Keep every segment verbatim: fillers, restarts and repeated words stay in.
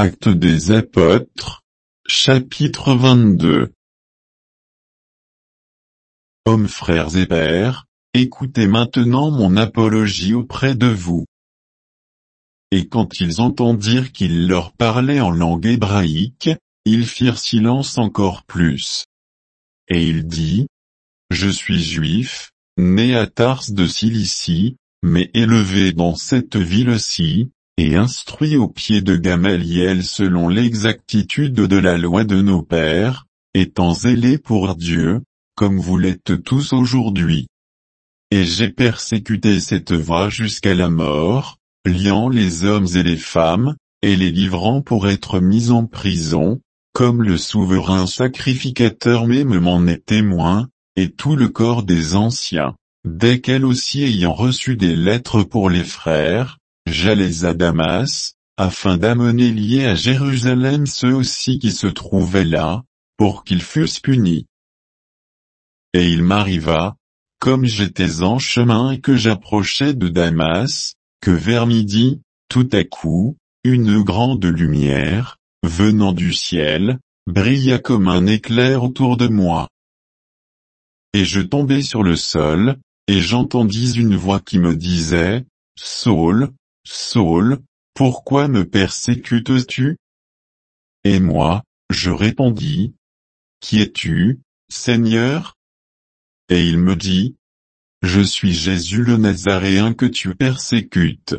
Actes des Apôtres, chapitre vingt-deux. Hommes, frères et pères, écoutez maintenant mon apologie auprès de vous. Et quand ils entendirent qu'il leur parlait en langue hébraïque, ils firent silence encore plus. Et il dit, Je suis juif, né à Tars de Cilicie, mais élevé dans cette ville-ci, et instruit au pied de Gamaliel selon l'exactitude de la loi de nos pères, étant zélé pour Dieu, comme vous l'êtes tous aujourd'hui. Et j'ai persécuté cette voie jusqu'à la mort, liant les hommes et les femmes, et les livrant pour être mis en prison, comme le souverain sacrificateur même m'en est témoin, et tout le corps des anciens, desquels aussi ayant reçu des lettres pour les frères, j'allais à Damas, afin d'amener liés à Jérusalem ceux aussi qui se trouvaient là, pour qu'ils fussent punis. Et il m'arriva, comme j'étais en chemin et que j'approchais de Damas, que vers midi, tout à coup, une grande lumière, venant du ciel, brilla comme un éclair autour de moi. Et je tombai sur le sol, et j'entendis une voix qui me disait, Saul, Saul, pourquoi me persécutes-tu? Et moi, je répondis, Qui es-tu, Seigneur? Et il me dit, Je suis Jésus le Nazaréen que tu persécutes.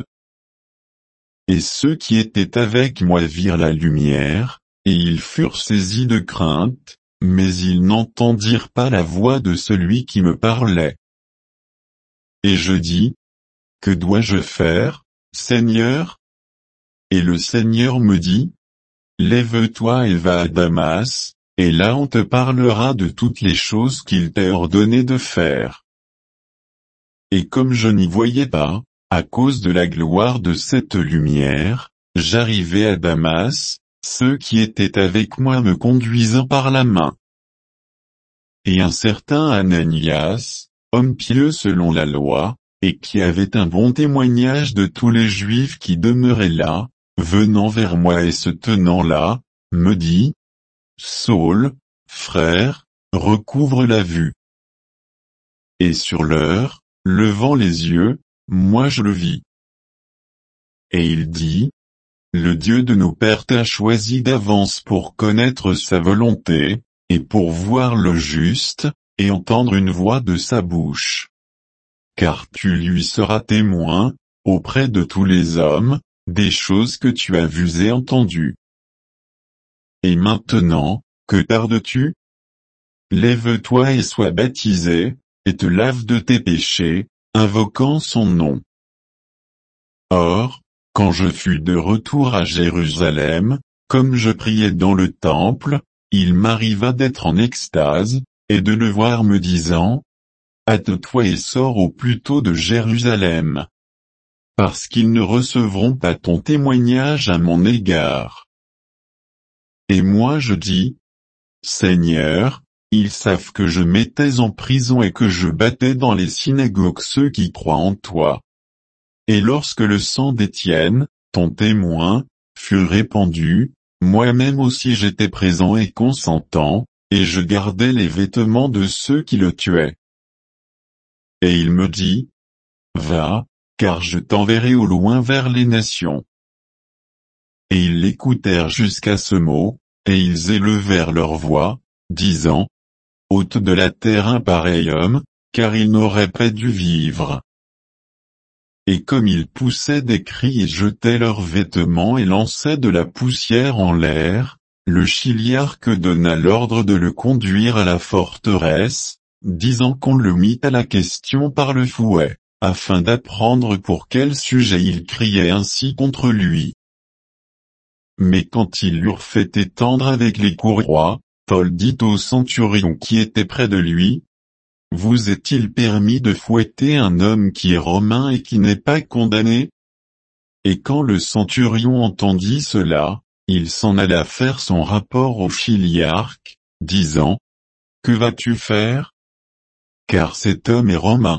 Et ceux qui étaient avec moi virent la lumière, et ils furent saisis de crainte, mais ils n'entendirent pas la voix de celui qui me parlait. Et je dis, Que dois-je faire, Seigneur? Et le Seigneur me dit, Lève-toi et va à Damas, et là on te parlera de toutes les choses qu'il t'a ordonné de faire. Et comme je n'y voyais pas, à cause de la gloire de cette lumière, j'arrivai à Damas, ceux qui étaient avec moi me conduisant par la main. Et un certain Ananias, homme pieux selon la loi, et qui avait un bon témoignage de tous les Juifs qui demeuraient là, venant vers moi et se tenant là, me dit, Saul, frère, recouvre la vue. Et sur l'heure, levant les yeux, moi je le vis. Et il dit, Le Dieu de nos pères t'a choisi d'avance pour connaître sa volonté, et pour voir le juste, et entendre une voix de sa bouche. Car tu lui seras témoin, auprès de tous les hommes, des choses que tu as vues et entendues. Et maintenant, que tardes-tu? Lève-toi et sois baptisé, et te lave de tes péchés, invoquant son nom. Or, quand je fus de retour à Jérusalem, comme je priais dans le temple, il m'arriva d'être en extase, et de le voir me disant, Hâte-toi et sors au plus tôt de Jérusalem. Parce qu'ils ne recevront pas ton témoignage à mon égard. Et moi je dis, Seigneur, ils savent que je mettais en prison et que je battais dans les synagogues ceux qui croient en toi. Et lorsque le sang d'Étienne, ton témoin, fut répandu, moi-même aussi j'étais présent et consentant, et je gardais les vêtements de ceux qui le tuaient. Et il me dit, Va, car je t'enverrai au loin vers les nations. Et ils l'écoutèrent jusqu'à ce mot, et ils élevèrent leur voix, disant, Ôte de la terre un pareil homme, car il n'aurait pas dû vivre. Et comme ils poussaient des cris et jetaient leurs vêtements et lançaient de la poussière en l'air, le chiliarque donna l'ordre de le conduire à la forteresse, disant qu'on le mit à la question par le fouet, afin d'apprendre pour quel sujet il criait ainsi contre lui. Mais quand ils l'eurent fait étendre avec les courroies, Paul dit au centurion qui était près de lui, Vous est-il permis de fouetter un homme qui est romain et qui n'est pas condamné? Et quand le centurion entendit cela, il s'en alla faire son rapport au chiliarque, disant, Que vas-tu faire? Car cet homme est romain.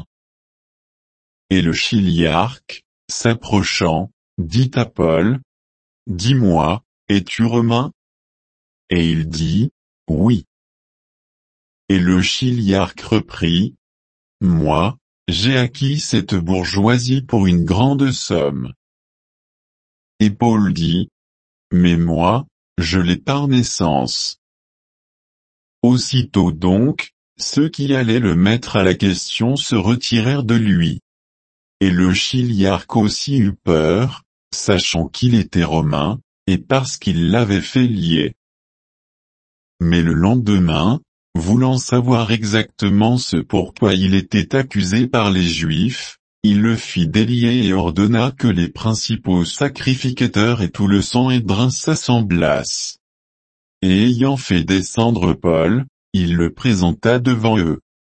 Et le chiliarque, s'approchant, dit à Paul, Dis-moi, es-tu romain? Et il dit, oui. Et le chiliarque reprit, moi, j'ai acquis cette bourgeoisie pour une grande somme. Et Paul dit, mais moi, je l'ai par naissance. Aussitôt donc, ceux qui allaient le mettre à la question se retirèrent de lui. Et le chiliarque aussi eut peur, sachant qu'il était romain, et parce qu'il l'avait fait lier. Mais le lendemain, voulant savoir exactement ce pourquoi il était accusé par les Juifs, il le fit délier et ordonna que les principaux sacrificateurs et tout le Sanhédrin s'assemblassent. Et ayant fait descendre Paul, il le présenta devant eux.